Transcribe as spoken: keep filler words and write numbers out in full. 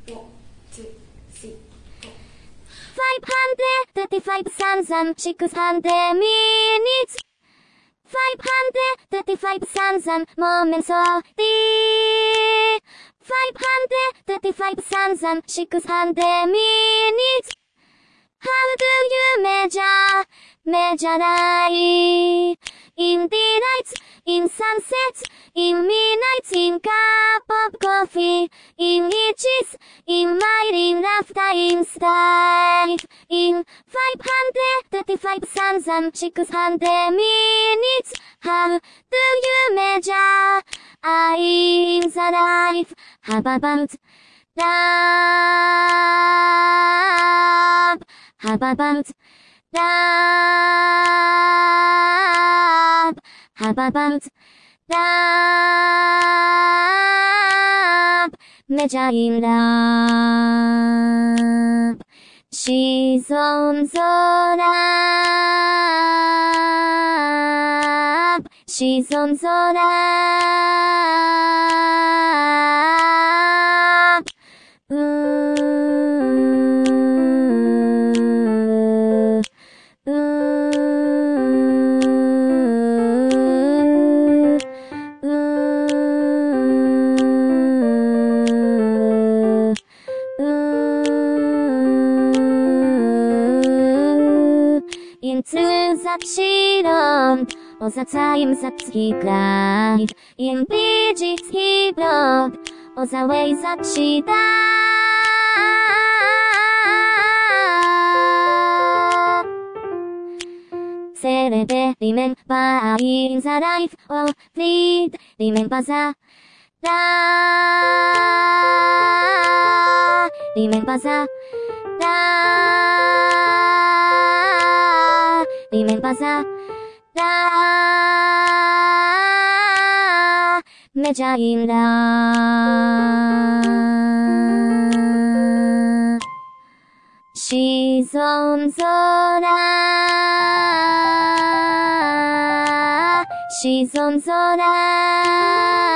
five hundred thirty-five thousand six hundred minutes. five hundred thirty-five thousand moments of the five hundred thirty-five thousand six hundred minutes. How do you measure, measure life? In delights, in sunsets, in midnights, in cup of coffee, in riches, in might, in laughter, in strife, in five hundred thirty-five thousand six hundred minutes. How do you measure in the life? How about love? How about love? How about love? Measure in love. She's on the love. She's on the love. Ooh. Into that she loved, all the times that he cried, in bridges he broke, all the ways that she died. Celebrate, remember in the life of Fleet, remember the love, remember the love, remember the love, measure in love. She's on the love, she's on the love.